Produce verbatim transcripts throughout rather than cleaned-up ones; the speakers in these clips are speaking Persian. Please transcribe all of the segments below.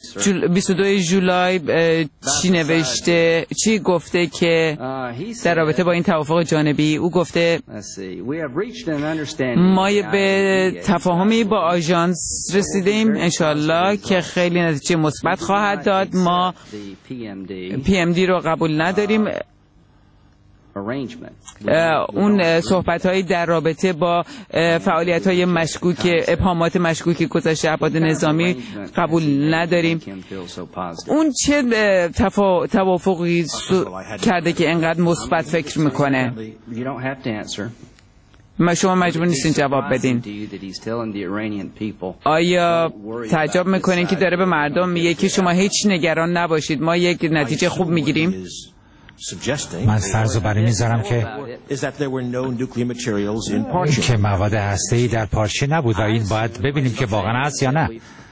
بیست و دو جولای چی نوشته، چی گفته که در رابطه با این توافق جانبی او گفته ما به تفاهمی با آژانس رسیدیم انشالله که خیلی نتیجه مثبت خواهد داد. ما پی ام دی رو قبول نداریم. اون صحبت‌هایی در رابطه با فعالیت‌های مشکوک، ابهامات مشکوک گذشته ابعاد نظامی قبول نداریم. اون چه تفا... توافقی کرده که انقدر مثبت فکر میکنه؟ ما شما مجبور نیستین جواب بدین. آیا تعجب میکنین که داره به مردم میگه که شما هیچ نگران نباشید، ما یک نتیجه خوب میگیریم؟ من فرض رو برای میذارم که که مواد هسته‌ای در پارچه نبود و این باید ببینیم که واقعا هست یا نه.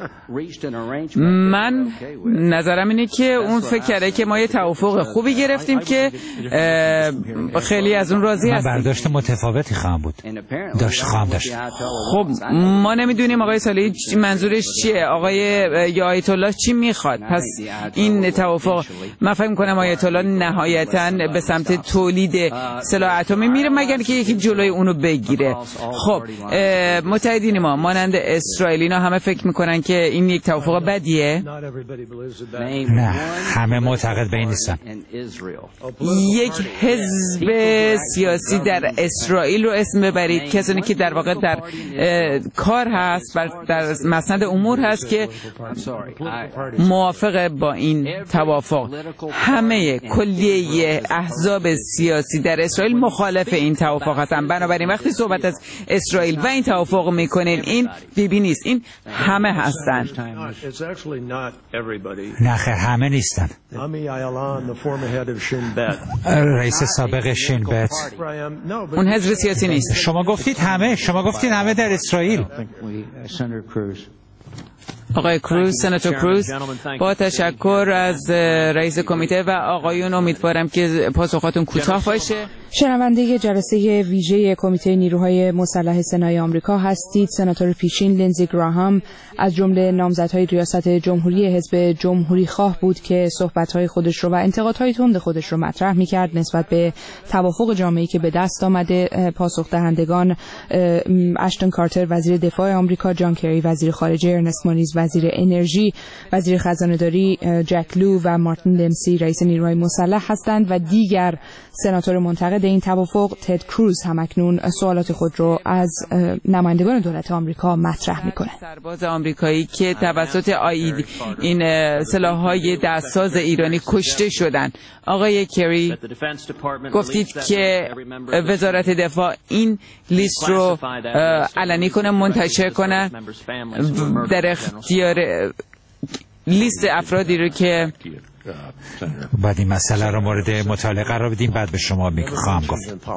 من نظرم اینه که اون فکر کرده که ما یه توافق خوبی گرفتیم که خیلی از اون راضی هستیم. من برداشت متفاوتی خواهم بود داشت خواهم داشت. خب ما نمیدونیم آقای صالحی منظورش چیه، آقای یا آیت الله چی میخواد. پس این توافق من فکر می‌کنم آیت الله نهایتاً به سمت تولید سلاح اتمی میره مگر که یکی جلوی اونو بگیره. خب متحدین ما مانند اسرائیلینا همه فکر میکنن که این یک توافق بدیه؟ نه، همه معتقد به این نیستن. یک حزب سیاسی در اسرائیل رو اسم ببرید، کسانی که در واقع در کار هست و در مسند امور هست که موافق با این توافق. همه کلیه احزاب سیاسی در اسرائیل مخالف این توافق هستن. بنابراین وقتی صحبت از اسرائیل و این توافق میکنین این بیبی نیست، این همه هستن. نه خیر، همه نیستن. رئیس سابق شین بت اون حزب سیاسی نیست. شما گفتید همه شما گفتید همه در اسرائیل. آقای کروز، سناتور کروز، با تشکر از رئیس کمیته و آقایون امیدوارم که پاسخاتون کوتاه باشه. شنونده جلسه ویژه کمیته نیروهای مسلح سنای آمریکا هستید. سناتور پیشین لینزی گراهام از جمله نامزدهای ریاست جمهوری حزب جمهوری خواه بود که صحبت‌های خودش رو و انتقادهای تند خودش رو مطرح می‌کرد نسبت به توافق جامعی که به دست آمده. پاسخ دهندگان اشتون کارتر وزیر دفاع آمریکا، جان کری وزیر خارجه، ارنست مونیز وزیر انرژی، وزیر خزانه‌داری جک لو و مارتین دمسی رئیس نیروهای مسلح هستند و دیگر سناتور منتقد این توافق تد کروز همکنون سوالات خود رو از نمایندگان دولت آمریکا مطرح میکنه. سرباز آمریکایی که توسط آیدی این سلاح‌های دستساز ایرانی کشته شدن. آقای کری گفتید که وزارت دفاع این لیست رو علنی کنه، منتشر کنه، در اختیار لیست افرادی رو که بعد این مسئله رو مورد مطالعه قرار بدیم، بعد به شما میخوام گفت.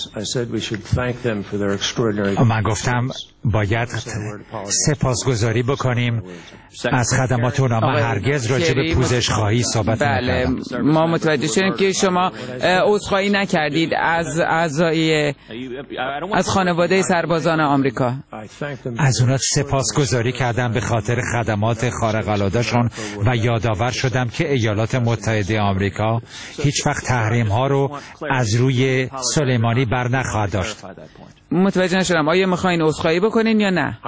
من گفتم باید سپاسگزاری بکنیم از خدمات اونا. من هرگز راجع به پوزش خواهی صحبت نکردم. بله، ما متوجه شدیم که شما عذرخواهی نکردید از اعضای از خانواده سربازان آمریکا. از اونا سپاسگزاری کردم به خاطر خدمات خارق العاده‌شون و یادآور شدم که ایالات متحده آمریکا هیچ وقت تحریم ها رو از روی سلیمانی بر نخواهد داشت. متوجه نشدم آیا میخواین عذرخواهی بکنین یا نه؟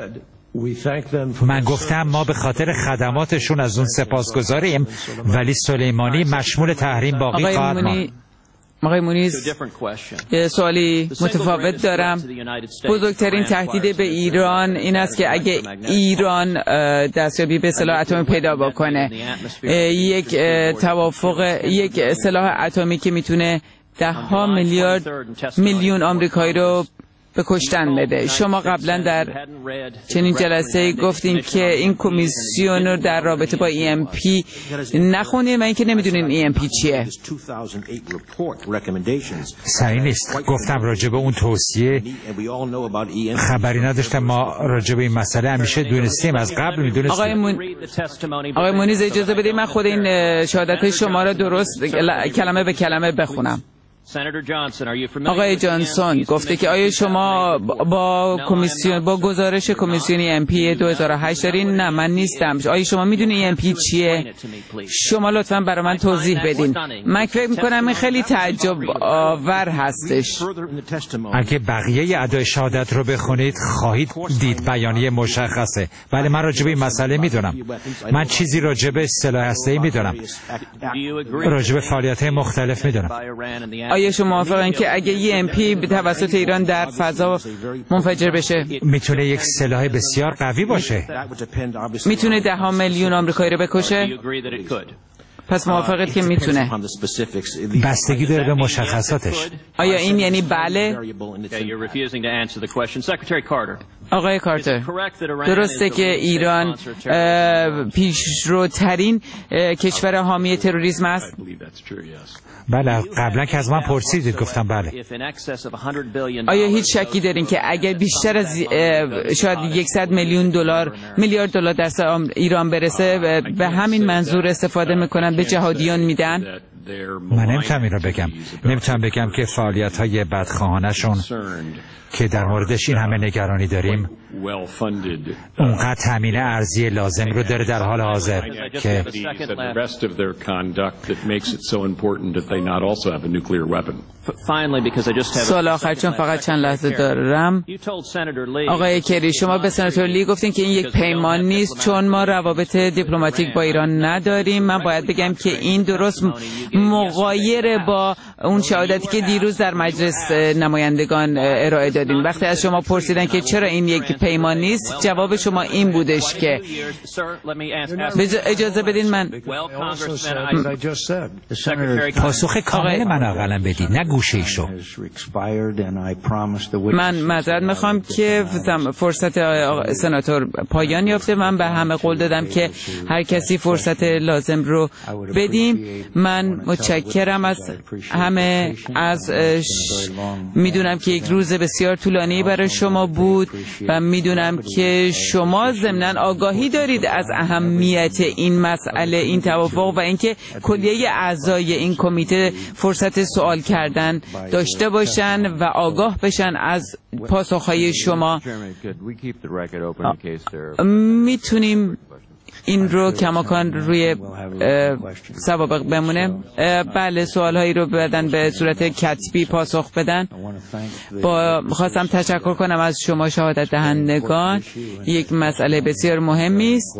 من گفتم ما به خاطر خدماتشون از اون سپاسگزاریم، ولی سلیمانی مشمول تحریم باقی خواهد ماند. آقای مونیز، سوالی متفاوت دارم. بزرگترین تهدید به ایران این است که اگه ایران دستیابی به سلاح اتمی پیدا بکنه، یک توافق، یک سلاح اتمی که میتونه ده ها میلیارد میلیون آمریکایی رو به کشتن بده. شما قبلا در چنین جلسه گفتین که این کمیسیون رو در رابطه با ای ام پی نخونید و اینکه نمیدونین ای ام پی چیه. صحیح نیست. گفتم راجع به اون توصیه خبری نداشتم. ما راجع به این مسئله همیشه دونستیم، از قبل میدونستیم. آقای مون... آقای مونیز اجازه بدید من خود این شهادت شما رو درست کلمه به کلمه بخونم. آقای جانسون گفته که آیا شما با کمیسیون با گزارش کمیسیون ام پی دو هزار و هشت دارین؟ نه من نیستم. آیا شما میدونی ام پی چیه؟ شما لطفاً برای من توضیح بدین. من فکر میکنم این خیلی تعجب آور هستش. اگه بقیه ادای شهادت رو بخونید خواهید دید بیانیه مشخصه. ولی من راجع به این مسئله میدونم. من چیزی راجع به سلاح هسته‌ای میدونم. راجع به فعالیت‌های مختلف میدونم. آیا شما موافقن که اگه یه ام پی توسط ایران در فضا منفجر بشه میتونه یک سلاح بسیار قوی باشه؟ میتونه ده ها میلیون آمریکایی رو بکشه؟ پس موافقت که میتونه؟ بستگی داره به مشخصاتش. آیا این یعنی بله؟ آقای کارتر، درسته که ایران پیشروترین کشور حامی تروریسم است؟ بله، قبلا که از من پرسیدید گفتم بله. آیا هیچ شکی دارین که اگر بیشتر از شاید صد میلیون دلار میلیارد دلار در ایران برسه به همین منظور استفاده میکنن به جهادیان میدن؟ من نمیتونم این رو بگم. نمیتونم بگم که فعالیت های بدخواهانشون که در موردش این همه نگرانی داریم اونقدر تامین ارزی لازم رو داره در حال حاضر که سوال آخر چون فقط چند لحظه دارم. آقای کری، شما به سناتور لی گفتین که این یک پیمان نیست چون ما روابط دیپلماتیک با ایران نداریم. من باید بگم که این درست مغایر با اون شهادتی که دیروز در مجلس نمایندگان ارائه دادین. وقتی از شما پرسیدن که چرا این یک پیمان نیست، جواب شما این بودش که اجازه بدین من پاسخ کامل من اقلا بدید، نه گوشه ایشو. من معذرت میخوام که فرصت سناتور پایان یافته. من به همه قول دادم که هر کسی فرصت لازم رو بدیم. من متشکرم از همه. از میدونم که یک روز بسیار طولانی برای شما بود و میدونم که شما ضمناً آگاهی دارید از اهمیت این مسئله، این توافق و اینکه کلیه اعضای این کمیته فرصت سوال کردن داشته باشن و آگاه بشن از پاسخهای شما. میتونیم این رو کماکان روی سوابق بمونه. بله، سوالهایی رو بدن به صورت کتبی پاسخ بدن. با خواستم تشکر کنم از شما شهادت دهندگان. یک مسئله بسیار مهمی است.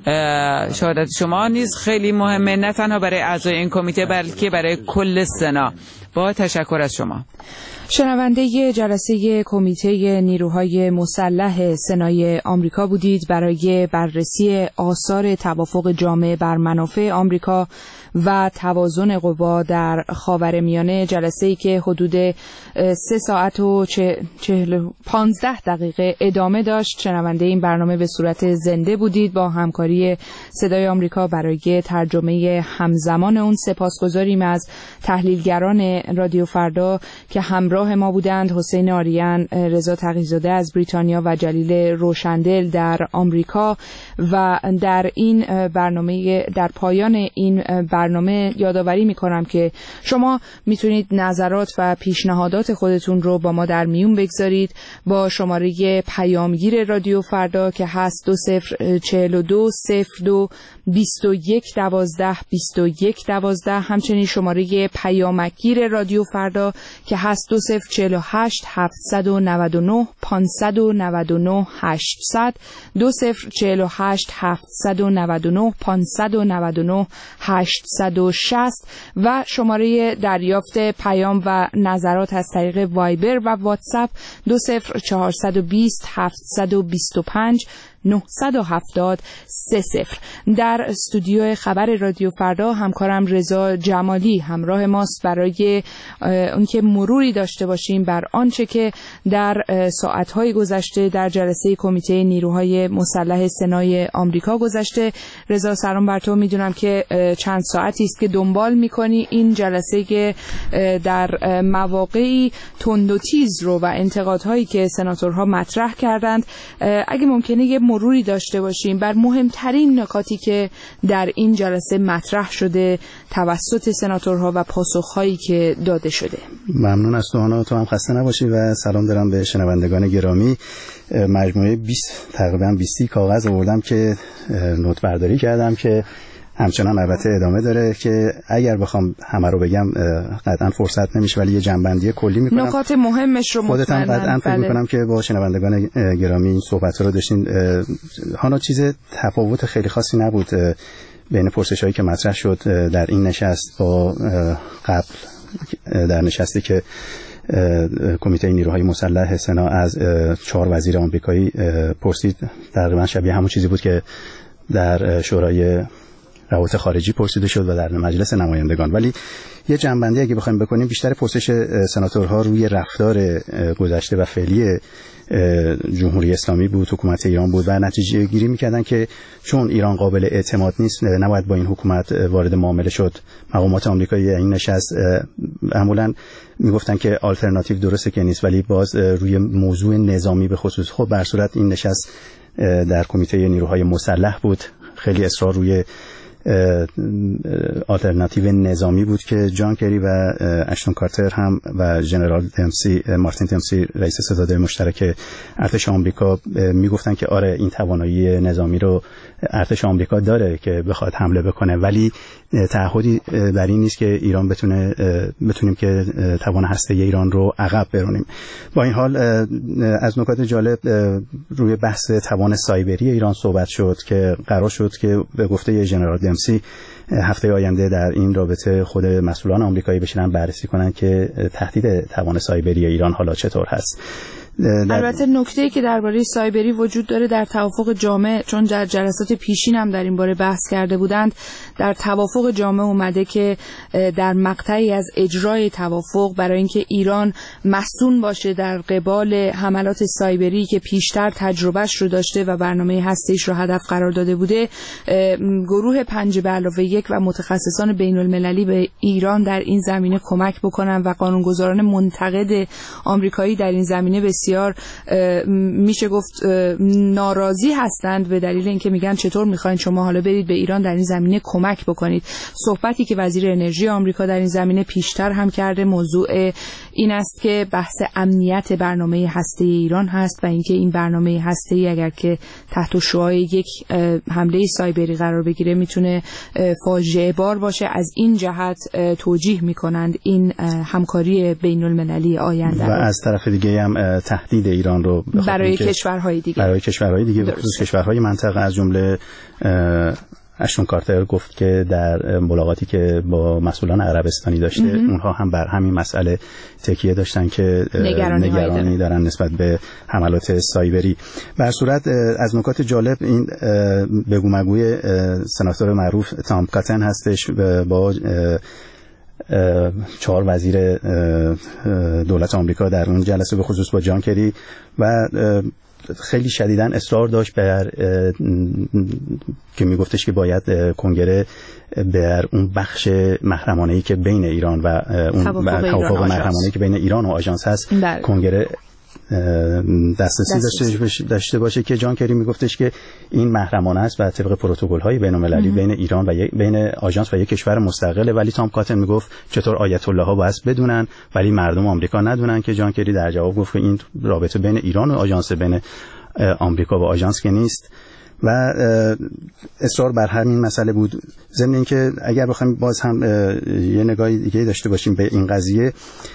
شهادت شما نیز خیلی مهمه، نه تنها برای اعضای این کمیته بلکه برای کل سنا. با تشکر از شما. شنونده جلسه کمیته نیروهای مسلح سنای آمریکا بودید برای بررسی آثار توافق جامع بر منافع آمریکا و توازن قوا در خاورمیانه. جلسه‌ای که حدود سه ساعت و چهل پانزده دقیقه ادامه داشت. شنونده این برنامه به صورت زنده بودید با همکاری صدای آمریکا. برای ترجمه همزمان اون سپاسگزاریم از تحلیلگران رادیو فردا که همراه ما بودند: حسین آریان، رضا تقی‌زاده از بریتانیا و جلیل روشندل در آمریکا. و در این برنامه در پایان این برنامه یادآوری می‌کنم که شما میتونید نظرات و پیشنهادات خودتون رو با ما در میون بگذارید با شماره پیامگیر رادیو فردا که هست دو صفر چهل و دو صفر دو بیست و یک دوازده بیست و یک دوازده. همچنین شماره پیامگیر رادیو فردا که هست دو صفر چهل و هشت هفتصد و نود و نه پانصد و نود و نه هشتصد دو صفر چهل و هشت هفتصد و نود و نه پانصد و نود و نه هشتصد و شصت و شماره دریافت پیام و نظرات از طریق وایبر و واتساپ دو صفر چهارصد و بیست هفتصد و بیست و پنج نهصد و هفتاد سه صفر. در استودیو خبر رادیو فردا همکارم رضا جمالی همراه ماست برای اونکه مروری داشته باشیم بر آنچه که در ساعت‌های گذشته در جلسه کمیته نیروهای مسلح سنای آمریکا گذشته. رضا، سلام بر تو. میدونم که چند ساعتی است که دنبال می‌کنی این جلسه که در مواقعی تند و تیز رو و انتقادهایی که سناتورها مطرح کردند. اگه ممکنه یه مروری داشته باشیم بر مهمترین نکاتی که در این جلسه مطرح شده توسط سناتورها و پاسخهایی که داده شده. ممنون از تو هانا، تو هم خسته نباشی و سلام دارم به شنوندگان گرامی. مجموعه بیست تقریبا بیست کاغذ آوردم که نوت برداری کردم که همچنان البته ادامه داره که اگر بخوام همه رو بگم قطعا فرصت نمیشه، ولی یه جنبندی کلی میکنم. نکات مهمش رو خودتم قطعا فکر میکنم که با شنوندگان گرامی این صحبت رو داشتین. هانا چیز تفاوت خیلی خاصی نبود بین پرسش‌هایی که مطرح شد در این نشست با قبل در نشستی که کمیته نیروهای مسلح سنا از چهار وزیر آمریکایی پرسید. تقریبا شبیه همون چیزی بود که در شورای روابط خارجی پرسیده شد و در مجلس نمایندگان. ولی یه جنبندی اگه بخوایم بکنیم، بیشتر پرسش سناتورها روی رفتار گذشته و فعلی جمهوری اسلامی بود، حکومت ایران بود و نتیجه گیری میکردن که چون ایران قابل اعتماد نیست نباید با این حکومت وارد معامله شد. مقامات آمریکایی این نشست معمولا میگفتن که آلترناتیو درسته که نیست، ولی باز روی موضوع نظامی به خصوص خب بر صورت این نشست در کمیته نیروهای مسلح بود. خیلی اصرار روی آلترناتیو نظامی بود که جان کری و اشتون کارتر هم و ژنرال دمسی مارتین دمسی رئیس ستاد مشترک ارتش آمریکا میگفتن که آره این توانایی نظامی رو ارتش آمریکا داره که بخواد حمله بکنه، ولی تعهدی بر این نیست که ایران بتونه بتونیم که توان هسته‌ای ایران رو عقب برونیم. با این حال از نکات جالب روی بحث توان سایبری ایران صحبت شد که قرار شد که به گفته ژنرال دمسی هفته آینده در این رابطه خود مسئولان آمریکایی بشینن بررسی کنن که تهدید توان سایبری ایران حالا چطور هست. البته نکته‌ای که درباره سایبری وجود داره در توافق جامع، چون در جلسات پیشین هم در این باره بحث کرده بودند، در توافق جامع اومده که در مقطعی از اجرای توافق برای اینکه ایران مصون باشه در قبال حملات سایبری که پیشتر تجربهش رو داشته و برنامه هسته‌ایش رو هدف قرار داده بوده، گروه پنج به علاوه یک و متخصصان بین المللی به ایران در این زمینه کمک بکنن و قانونگذاران منتقد آمریکایی در این زمینه بسیار میشه گفت ناراضی هستند به دلیل اینکه میگن چطور میخواین شما حالا برید به ایران در این زمینه کمک بکنید. صحبتی که وزیر انرژی آمریکا در این زمینه پیشتر هم کرده موضوع این است که بحث امنیت برنامه هسته‌ای ایران هست و اینکه این برنامه هسته‌ای اگر که تحت شعاع یک حمله سایبری قرار بگیره میتونه فاجعه بار باشه. از این جهت توجیه میکنند این همکاری بین المللی آینده و از طرف دیگه هم تهدید ایران رو برای کشورهای دیگه برای کشورهای دیگه خصوص کشورهای منطقه. از جمله اشتون کارتر گفت که در ملاقاتی که با مسئولان عربستانی داشته امه. اونها هم بر همین مسئله تکیه داشتن که نگرانی, نگرانی دارن نسبت به حملات سایبری. بر صورت از نکات جالب این بگو مگوی سناتور معروف تام کاتن هستش با چهار وزیر دولت آمریکا در اون جلسه، به خصوص با جان کری، و خیلی شدیداً اصرار داشت بر که میگفتش که باید کنگره بر اون بخش محرمانه‌ای که بین ایران و اون توافق محرمانه‌ای که بین ایران و آژانس هست بله. کنگره دسترسی داشته, داشته باشه که جان کری میگفتش که این محرمانه است و طبق پروتکل‌های بین‌المللی بین ایران و بین آژانس و یک کشور مستقله. ولی تام کاتن میگفت چطور آیت الله ها باید بدونن ولی مردم آمریکا ندونن، که جان کری در جواب گفت که این رابطه بین ایران و آژانس، بین آمریکا و آژانس که نیست، و اصرار بر همین مسئله بود. ضمن اینکه اگر بخوایم باز هم یه نگاهی دیگه داشته باشیم به این قضیه،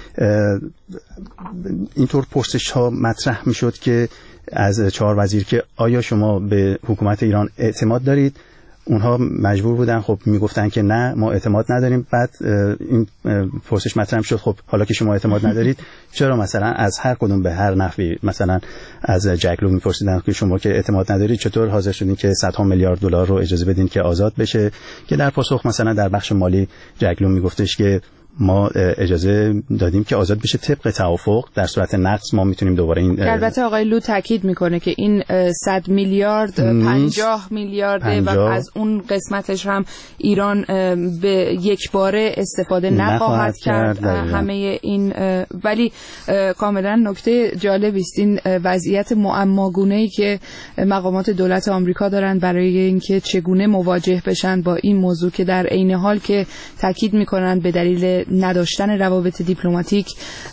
اینطور پرسش ها مطرح می شد که از چهار وزیر که آیا شما به حکومت ایران اعتماد دارید؟ اونها مجبور بودن خب میگفتن که نه ما اعتماد نداریم. بعد این پرسش مطرح شد خب حالا که شما اعتماد ندارید چرا مثلا از هر کدوم به هر نحوی، مثلا از جک لو میپرسیدن که شما که اعتماد ندارید چطور حاضر شدین که صدها میلیارد دلار رو اجازه بدین که آزاد بشه، که در پاسخ مثلا در بخش مالی جک لو میگفتش که ما اجازه دادیم که آزاد بشه طبق توافق، در صورت نقض ما میتونیم دوباره این. البته آقای لو تاکید میکنه که این صد میلیارد پنجاه میلیارده و از اون قسمتش هم ایران به یک باره استفاده نخواهد کرد, کرد همه این. ولی کاملا نکته جالبی است این وضعیت معماگونه‌ای که مقامات دولت آمریکا دارن برای اینکه چگونه مواجه بشن با این موضوع، که در عین حال که تاکید میکنن به دلیل نداشتن روابط دیپلماتیک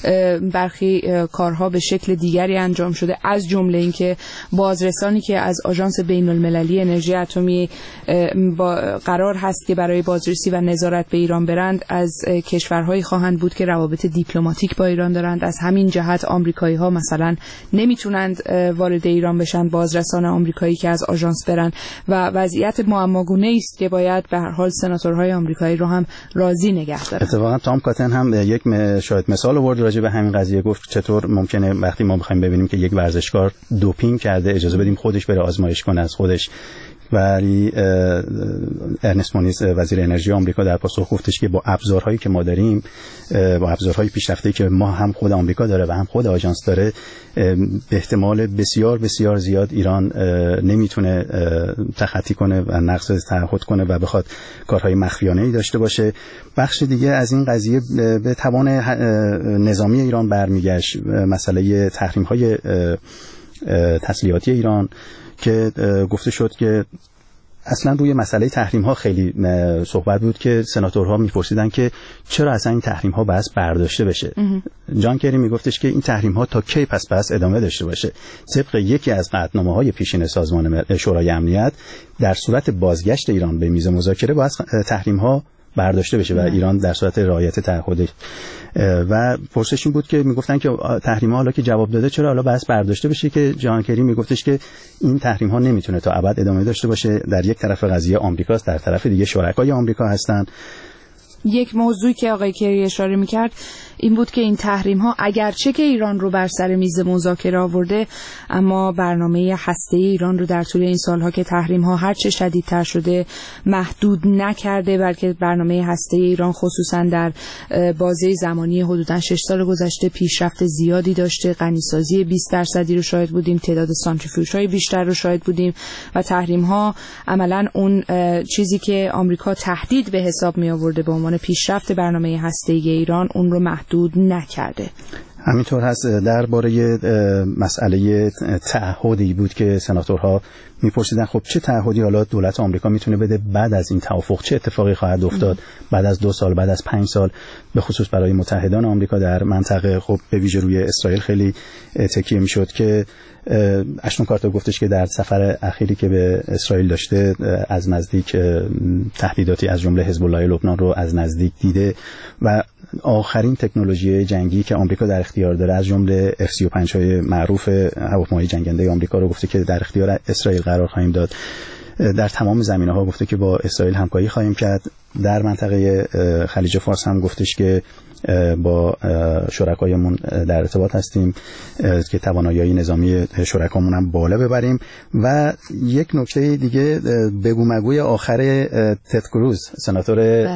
برخی کارها به شکل دیگری انجام شده، از جمله اینکه بازرسانی که از آژانس بین المللی انرژی اتمی با قرار هست که برای بازرسی و نظارت به ایران برند از کشورهایی خواهند بود که روابط دیپلماتیک با ایران دارند. از همین جهت آمریکایی‌ها مثلا نمیتونند وارد ایران بشن، بازرسان آمریکایی که از آژانس برن، و وضعیت معماگونه‌ای است که باید به هر حال سناتورهای آمریکایی رو هم راضی نگه دارن. اتفاقا تام کاتن هم یک شاید مثال آورد راجع به همین قضیه، گفت چطور ممکنه وقتی ما بخوایم ببینیم که یک ورزشکار دوپینگ کرده اجازه بدیم خودش بره آزمایش کنه از خودش. ولی ارنست مونیز وزیر انرژی آمریکا در پاسخ گفتش که با ابزارهایی که ما داریم، با ابزارهای پیشرفته‌ای که ما هم خود آمریکا داره و هم خود آژانس داره، به احتمال بسیار بسیار زیاد ایران نمیتونه تخطی کنه و نقض تعهد کنه و بخواد کارهای مخفیانه‌ای داشته باشه. بخش دیگه از این قضیه به توان نظامی ایران برمیگشت، مسئله تحریم‌های تسلیحاتی ایران که گفته شد که اصلا روی مسئله تحریم ها خیلی صحبت بود که سناتورها میپرسیدن که چرا اصلا این تحریم ها بس برداشته بشه. جان کری میگفتش که این تحریم ها تا کی پس بس ادامه داشته باشه. طبق یکی از قطعنامه های پیشین سازمان شورای امنیت، در صورت بازگشت ایران به میز مذاکره باید تحریم ها برداشته بشه و ایران در صورت رعایت تعهد. و پرسش این بود که میگفتن که تحریم ها حالا که جواب داده چرا حالا بس برداشته بشه، که جان کری میگفتش که این تحریم ها نمیتونه تا ابد ادامه داشته باشه. در یک طرف قضیه آمریکاست، در طرف دیگه شرکای آمریکا هستن. یک موضوعی که آقای کری اشاره میکرد این بود که این تحریم ها اگرچه که ایران رو بر سر میز مذاکره آورده، اما برنامه هسته‌ای ایران رو در طول این سالها که تحریم ها هر چه شدیدتر شده محدود نکرده، بلکه برنامه هسته‌ای ایران خصوصا در بازه زمانی حدوداً شش سال گذشته پیشرفت زیادی داشته. غنیسازی بیست درصدی رو شاهد بودیم، تعداد سانتریفیوژهای بیشتر رو شاهد بودیم و تحریم ها عملاً اون چیزی که آمریکا تهدید به حساب می آورده به عنوان پیشرفت برنامه هسته‌ای ایران اون رو محدود نکرده. همینطور هست. درباره مسئله تعهدی بود که سناتورها میپرسیدن خب چه تعهدی حالا دولت آمریکا میتونه بده بعد از این توافق، چه اتفاقی خواهد افتاد بعد از دو سال، بعد از پنج سال، به خصوص برای متحدان آمریکا در منطقه. خب به ویژه روی اسرائیل خیلی تکیه میشد که اشتون کارتر گفتش که در سفر اخیری که به اسرائیل داشته از نزدیک تهدیداتی از جمله حزب الله لبنان رو از نزدیک دیده و آخرین تکنولوژی جنگی که آمریکا در اختیار داره از جمله اف سی و پنج های معروف هواپیمای جنگنده آمریکا رو گفته که در اختیار اسرائیل قرار خواهیم داد. در تمام زمینه‌ها گفته که با اسرائیل همکاری خواهیم کرد. در منطقه خلیج فارس هم گفتش که با شرکایمون در ارتباط هستیم که توانایی نظامی شرکامون هم بالا ببریم. و یک نکته دیگه بگو مگوی آخر تد کروز، سناتور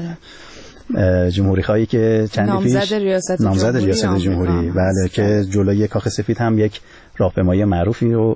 جمهوری خواهی که چندی پیش نامزد ریاست نامزد ریاست جمهوری، بله، که جلوی کاخ سفید هم یک راهپیمایی معروفی رو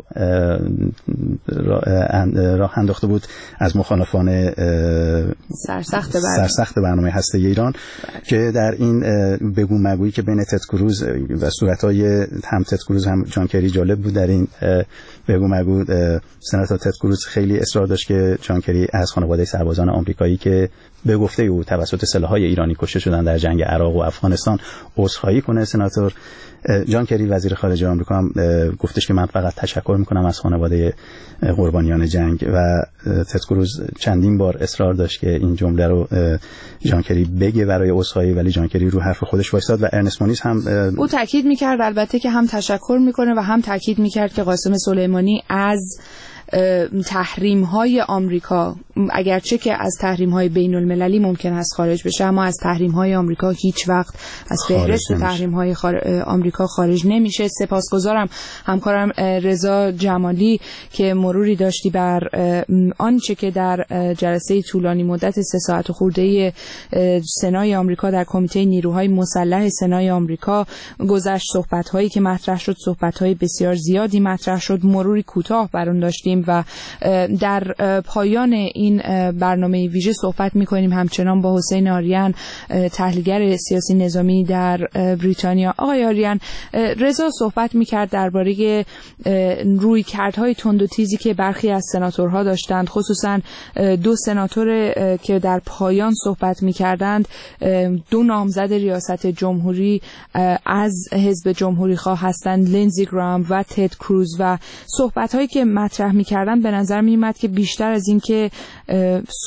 راه انداخته بود از مخالفان سرسخت سرسخت برنامه هسته‌ای ایران، که در این بگو مگویی که بین تد کروز و صورت‌های هم تد کروز هم جان کری جالب بود. در این بگو مگو سناتور تد کروز خیلی اصرار داشت که جان کری از خانواده سربازان آمریکایی که به گفته او توسط سلاح‌های ایرانی کشته شدن در جنگ عراق و افغانستان عذرخواهی کنه. سناتور جان کری وزیر خارجه آمریکا هم گفتش که من فقط تشکر میکنم از خانواده قربانیان جنگ و تد کروز چندین بار اصرار داشت که این جمله رو جان کری بگه برای عذرخواهی، ولی جان کری رو حرف خودش وایساد و ارنست مونیز هم او تاکید میکرد البته که هم تشکر میکنه و هم تاکید میکرد که قاسم سلیمانی از تحریم های آمریکا، اگرچه که از تحریم های بین المللی ممکن است خارج بشه، اما از تحریم های آمریکا هیچ وقت از فهرست تحریم های خار... آمریکا خارج نمیشه. سپاسگزارم همکارم رضا جمالی که مروری داشتی بر آنچه که در جلسه طولانی مدت سه ساعت خورده سنای آمریکا در کمیته نیروهای مسلح سنای آمریکا گذشت، صحبت هایی که مطرح شد، صحبت های بسیار زیادی مطرح شد، مروری کوتاه بر آن داشتیم و در پایان این برنامه ویژه صحبت می‌کنیم همچنان با حسین آریان، تحلیلگر سیاسی نظامی در بریتانیا. آقای آریان، رضا صحبت می‌کرد درباره رویکردهای تند و تیزی که برخی از سناتورها داشتند، خصوصا دو سناتور که در پایان صحبت می‌کردند، دو نامزد ریاست جمهوری از حزب جمهوری خواه هستند، لینزی گراهام و تد کروز، و صحبت‌هایی که مطرح می‌کردند به نظر می‌آمد که بیشتر از این که